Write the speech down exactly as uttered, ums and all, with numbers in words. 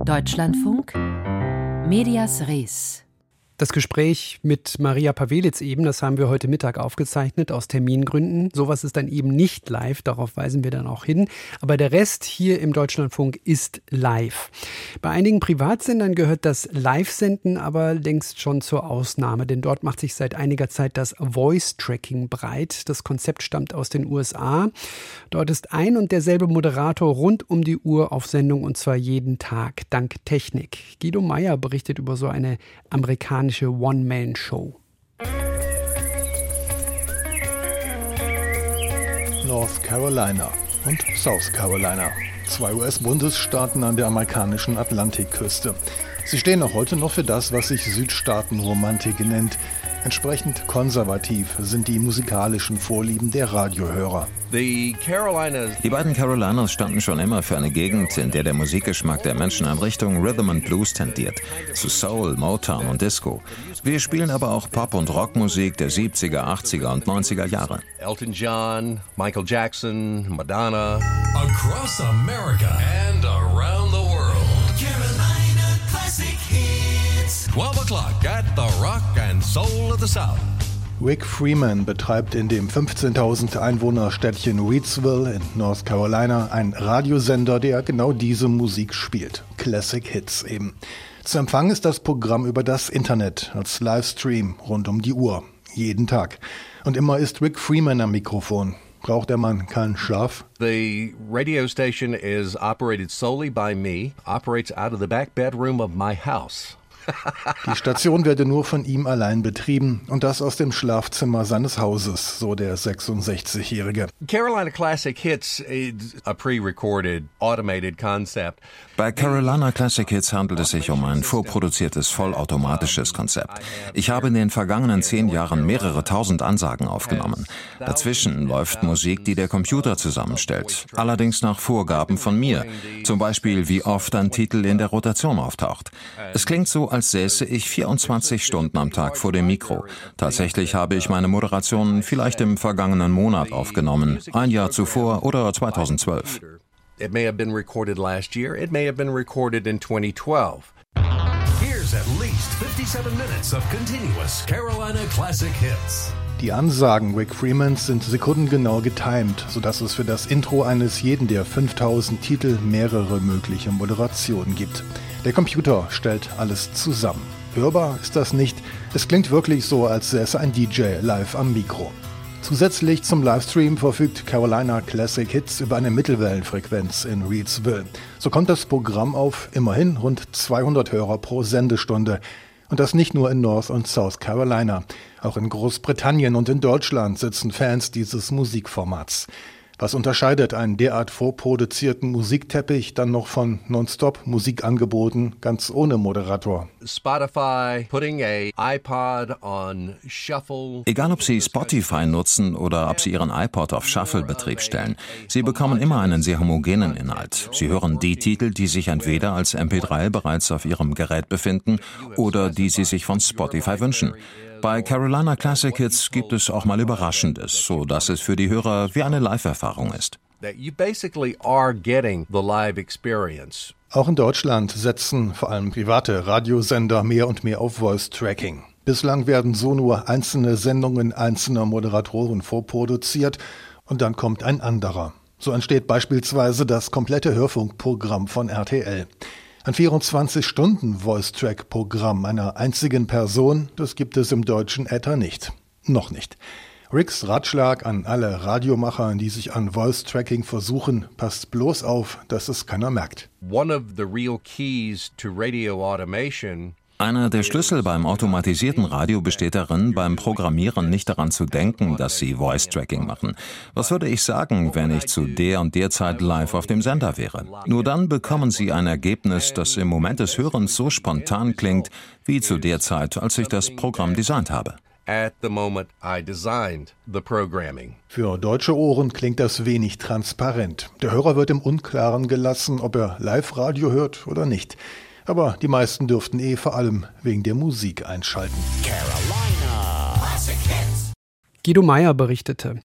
Deutschlandfunk, Medias Res. Das Gespräch mit Maria Pawelitz eben, das haben wir heute Mittag aufgezeichnet, aus Termingründen. Sowas ist dann eben nicht live, darauf weisen wir dann auch hin. Aber der Rest hier im Deutschlandfunk ist live. Bei einigen Privatsendern gehört das Live-Senden aber längst schon zur Ausnahme, denn dort macht sich seit einiger Zeit das Voice-Tracking breit. Das Konzept stammt aus den U S A. Dort ist ein und derselbe Moderator rund um die Uhr auf Sendung, und zwar jeden Tag, dank Technik. Guido Meyer berichtet über so eine amerikanische One-Man-Show. North Carolina und South Carolina. Zwei U S-Bundesstaaten an der amerikanischen Atlantikküste. Sie stehen auch heute noch für das, was sich Südstaatenromantik nennt. Entsprechend konservativ sind die musikalischen Vorlieben der Radiohörer. Die beiden Carolinas standen schon immer für eine Gegend, in der der Musikgeschmack der Menschen in Richtung Rhythm and Blues tendiert, zu Soul, Motown und Disco. Wir spielen aber auch Pop- und Rockmusik der siebziger, achtziger und neunziger Jahre. Elton John, Michael Jackson, Madonna. Across America and around the world. Carolina Classic Hits. twelve o'clock at the Rock and Soul of the South. Rick Freeman betreibt in dem fünfzehntausend Einwohner-Städtchen Reidsville in North Carolina einen Radiosender, der genau diese Musik spielt. Classic Hits eben. Zu empfangen ist das Programm über das Internet als Livestream rund um die Uhr. Jeden Tag. Und immer ist Rick Freeman am Mikrofon. Braucht der Mann keinen Schlaf? The radio station is operated solely by me, operates out of the back bedroom of my house. Die Station werde nur von ihm allein betrieben und das aus dem Schlafzimmer seines Hauses, so der sechsundsechzigjährige. Carolina Classic Hits is a pre-recorded, automated concept. Bei Carolina Classic Hits handelt es sich um ein vorproduziertes, vollautomatisches Konzept. Ich habe in den vergangenen zehn Jahren mehrere tausend Ansagen aufgenommen. Dazwischen läuft Musik, die der Computer zusammenstellt, allerdings nach Vorgaben von mir. Zum Beispiel, wie oft ein Titel in der Rotation auftaucht. Es klingt so, als säße ich vierundzwanzig Stunden am Tag vor dem Mikro. Tatsächlich habe ich meine Moderation vielleicht im vergangenen Monat aufgenommen, ein Jahr zuvor oder zweitausendzwölf. It may have been recorded last year, it may have been recorded in twenty twelve. Here's at least fifty-seven minutes of continuous Carolina Classic Hits. Die Ansagen Rick Freemans sind sekundengenau getimed, sodass es für das Intro eines jeden der fünftausend Titel mehrere mögliche Moderationen gibt. Der Computer stellt alles zusammen. Hörbar ist das nicht. Es klingt wirklich so, als säße ein D J live am Mikro. Zusätzlich zum Livestream verfügt Carolina Classic Hits über eine Mittelwellenfrequenz in Reidsville. So kommt das Programm auf immerhin rund zweihundert Hörer pro Sendestunde. Und das nicht nur in North und South Carolina. Auch in Großbritannien und in Deutschland sitzen Fans dieses Musikformats. Was unterscheidet einen derart vorproduzierten Musikteppich dann noch von Nonstop-Musikangeboten ganz ohne Moderator? Spotify putting a iPod on Shuffle. Egal ob Sie Spotify nutzen oder ob Sie Ihren iPod auf Shuffle-Betrieb stellen, Sie bekommen immer einen sehr homogenen Inhalt. Sie hören die Titel, die sich entweder als M P drei bereits auf Ihrem Gerät befinden oder die Sie sich von Spotify wünschen. Bei Carolina Classic Hits gibt es auch mal Überraschendes, so dass es für die Hörer wie eine Live-Erfahrung ist. You basically are getting the live experience. Auch in Deutschland setzen vor allem private Radiosender mehr und mehr auf Voice-Tracking. Bislang werden so nur einzelne Sendungen einzelner Moderatoren vorproduziert und dann kommt ein anderer. So entsteht beispielsweise das komplette Hörfunkprogramm von R T L. Ein vierundzwanzig Stunden Voice-Track-Programm einer einzigen Person, das gibt es im deutschen Äther nicht. Noch nicht. Ricks Ratschlag an alle Radiomacher, die sich an Voice-Tracking versuchen, passt bloß auf, dass es keiner merkt. One of the real keys to radio automation. Einer der Schlüssel beim automatisierten Radio besteht darin, beim Programmieren nicht daran zu denken, dass Sie Voice-Tracking machen. Was würde ich sagen, wenn ich zu der und der Zeit live auf dem Sender wäre? Nur dann bekommen Sie ein Ergebnis, das im Moment des Hörens so spontan klingt, wie zu der Zeit, als ich das Programm designt habe. At the moment I designed the programming. Für deutsche Ohren klingt das wenig transparent. Der Hörer wird im Unklaren gelassen, ob er Live-Radio hört oder nicht. Aber die meisten dürften eh vor allem wegen der Musik einschalten. Carolina Classic Hits. Guido Meyer berichtete.